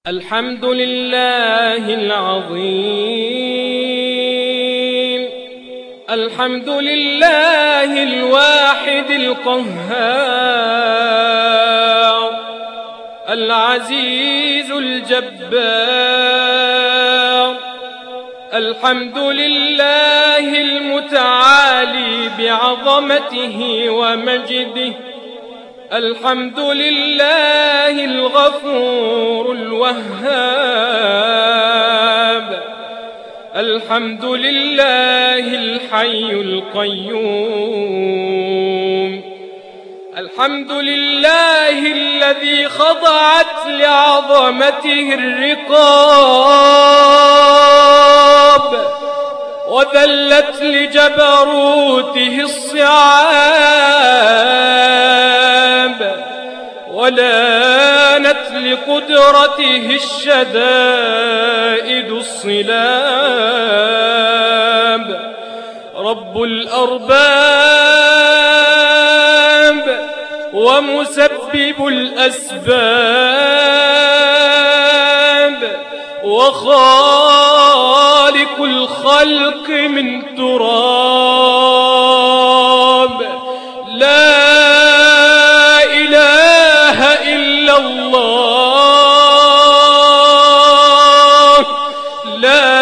الحمد لله العظيم، الحمد لله الواحد القهار، العزيز الجبار. الحمد لله المتعالي بعظمته ومجده، الحمد لله الغفور الوهاب، الحمد لله الحي القيوم، الحمد لله الذي خضعت لعظمته الرقاب وذلت لجبروته الصعاب ولانت لقدرته الشدائد الصلاب. رب الأرباب ومسبب الأسباب وخالق الخلق من تراب، لا إله إلا الله، لا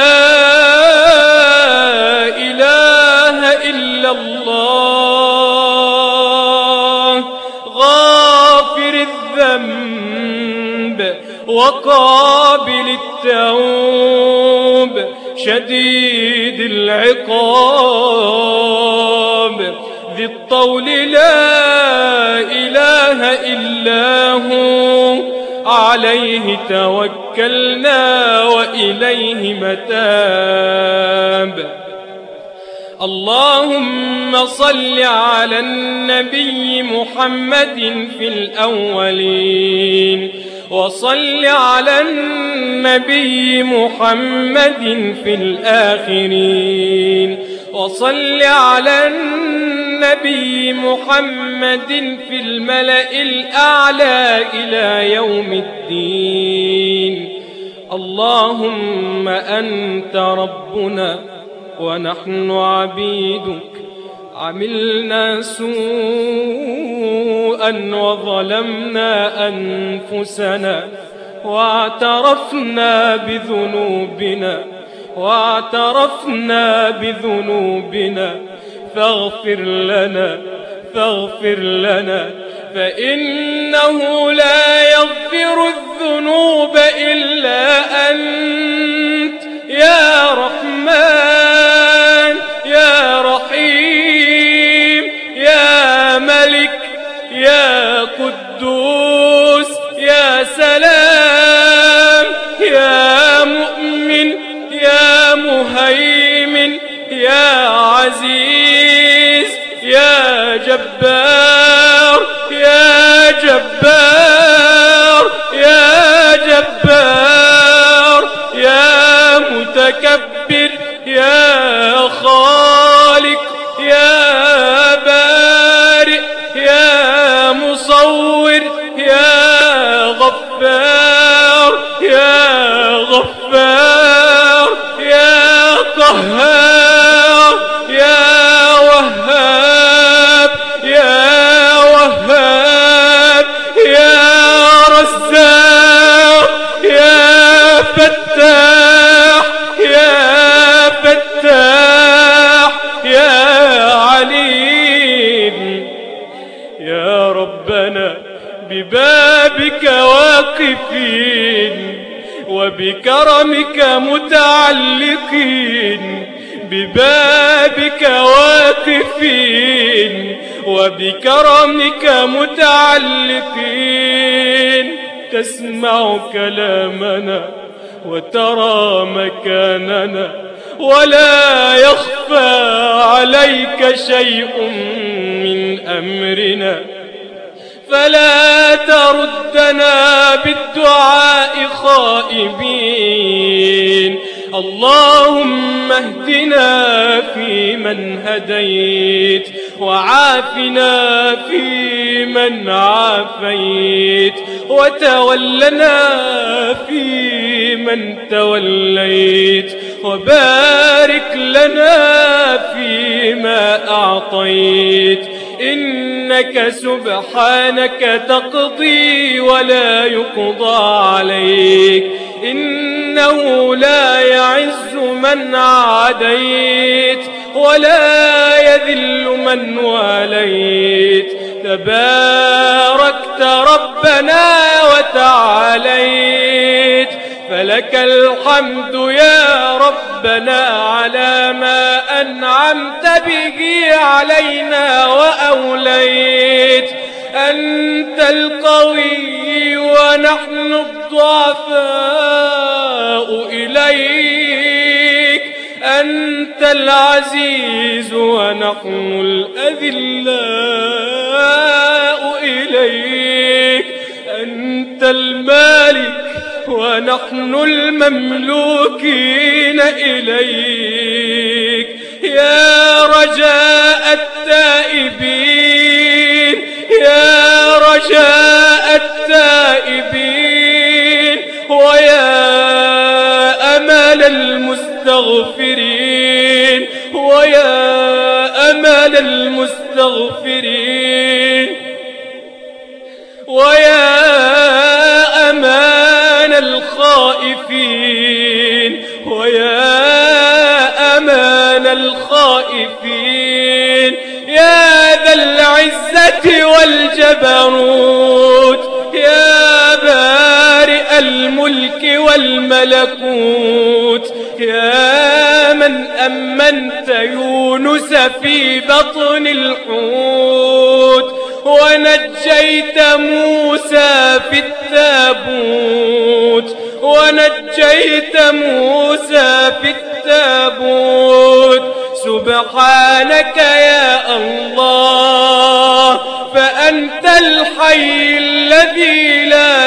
إله إلا الله. غافر الذنب وقابل التوب، شديد العقاب، ذي الطول، لا إله إلا هو، عليه توكلنا وإليه متاب. اللهم صل على النبي محمد في الأولين، وصل على النبي محمد في الآخرين، وصل على النبي محمد في الملأ الأعلى إلى يوم الدين. اللهم أنت ربنا ونحن عبيدك، عملنا سوءا وظلمنا أنفسنا واعترفنا بذنوبنا فاغفر لنا فإنه لا يغفر الذنوب إلا أنت، يا رحمن يا رحيم يا ملك يا قدوس يا سلام يا مؤمن يا مهيمن يا عزيز يا جبار يا جبار يا جبار يا متكبر يا خالق يا بارئ يا مصور يا غفار يا غفار يا قهار يا وهاب يا وهاب يا رزاق يا فتاح يا فتاح يا عليم. يا ربنا ببابك واقفين وبكرمك متعلقين، ببابك واقفين وبكرمك متعلقين. تسمع كلامنا وترى مكاننا ولا يخفى عليك شيء من أمرنا، فلا تردنا بالدعاء خائبين. اللهم اهدنا فيمن هديت، وعافنا فيمن عافيت، وتولنا فيمن فيمن توليت وبارك لنا فيما أعطيت إنك سبحانك تقضي ولا يقضى عليك إنه لا يعز من عاديت ولا يذل من واليت تباركت ربنا وتعاليت فلك الحمد يا ربنا على ما أنعمت به علينا وأوليت أنت القوي ونحن الضعفاء إليك أنت العزيز ونحن الأذلاء إليك أنت المالك ونحن المملوكين إليك يا رجاء التائبين يا رجاء التائبين ويا أمل المستغفرين ويا أمل المستغفرين ويا أمان الخائفين ويا أمان الخائفين يا ذا العزة والجبروت يا بارئ الملك والملكوت يا من أمنت يونس في بطن الحوت ونجيت موسى في التابوت ونجيت موسى في التابوت سبحانك يا الله فأنت الحي الذي لا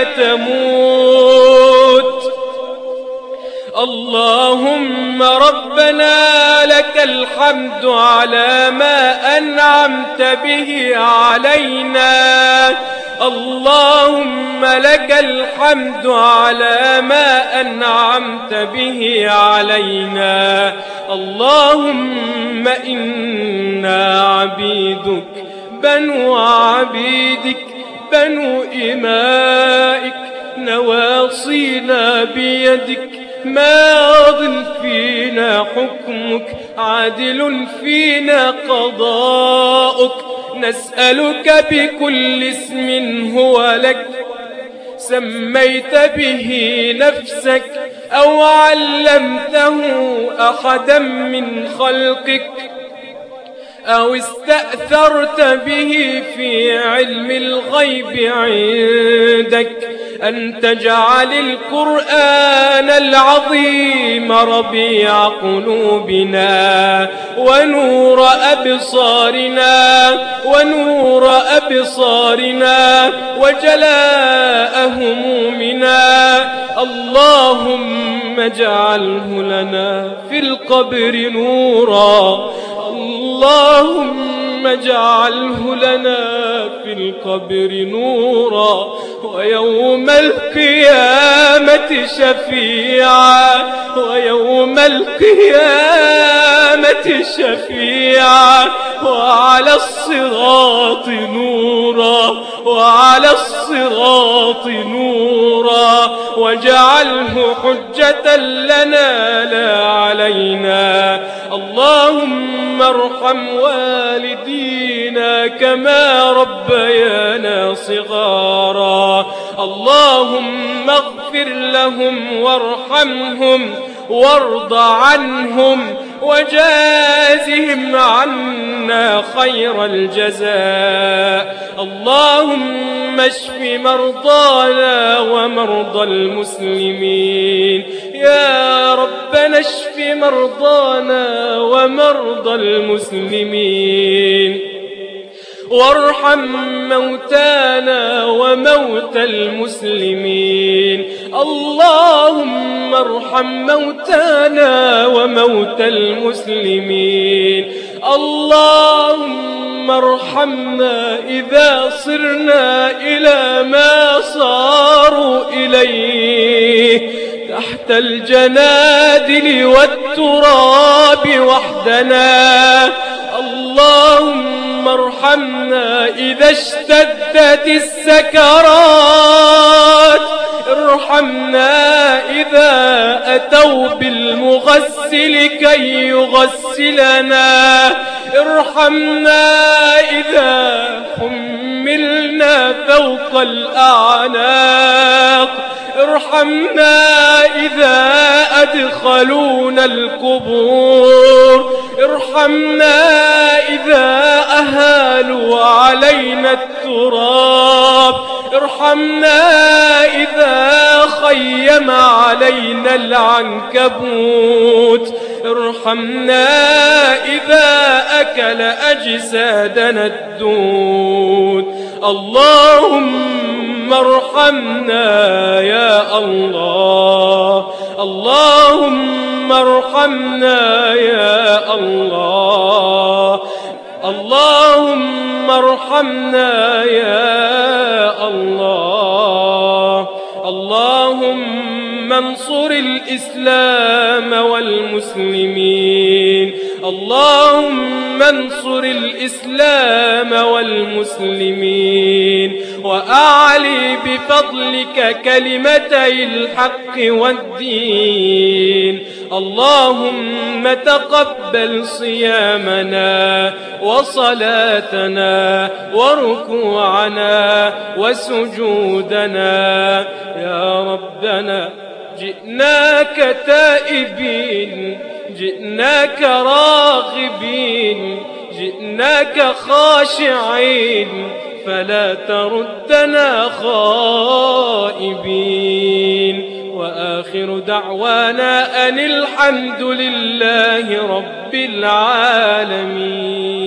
تموت اللهم ربنا لك الحمد على ما أنعمت به علينا اللهم لك الحمد على ما أنعمت به علينا اللهم إنا عبيدك بنو عبيدك بنو إمائك نواصينا بيدك ماض فينا حكمك عادل فينا قضاؤك نسألك بكل اسم هو لك سميت به نفسك أو علمته أحدا من خلقك أو استأثرت به في علم الغيب عندك أن تجعل القرآن العظيم ربيع قلوبنا ونور أبصارنا وجلاء همومنا اللهم اجعله لنا في القبر نورا اللهم اجعله لنا في القبر نورا ويوم القيامة شفيعا ويوم القيامة شفيعا وعلى الصراط نورا وعلى الصراط نورا واجعله حجة لنا لا علينا اللهم ارحم والدينا كما ربيانا صغارا اللهم اغفر لهم وارحمهم وارض عنهم وجازهم عنا خير الجزاء اللهم اشف مرضانا ومرضى المسلمين يا ربنا اشف مرضانا ومرضى المسلمين وارحم موتانا وموتى المسلمين اللهم ارحم موتانا وموتى المسلمين اللهم ارحمنا إذا صرنا إلى ما صاروا إليه تحت الجنادل والتراب وحدنا. اللهم ارحمنا إذا اشتدت السكرات، ارحمنا إذا أتوا بالمغسل كي يغسلنا، ارحمنا إذا حملنا فوق الأعناق، ارحمنا إذا أدخلونا القبور، ارحمنا إذا أهالوا علينا التراب، ارحمنا إذا خيم علينا العنكبوت، ارحمنا إذا أكل أجسادنا الدود. اللهم ارحمنا يا الله، اللهم ارحمنا يا الله، اللهم ارحمنا يا الله. اللهم انصر الإسلام والمسلمين، اللهم انصر الإسلام والمسلمين، وأعلي بفضلك كلمتي الحق والدين. اللهم تقبل صيامنا وصلاتنا وركوعنا وسجودنا يا ربنا. جئناك تائبين، جئناك راغبين، جئناك خاشعين، فلا تردنا خائبين. وآخر دعوانا أن الحمد لله رب العالمين.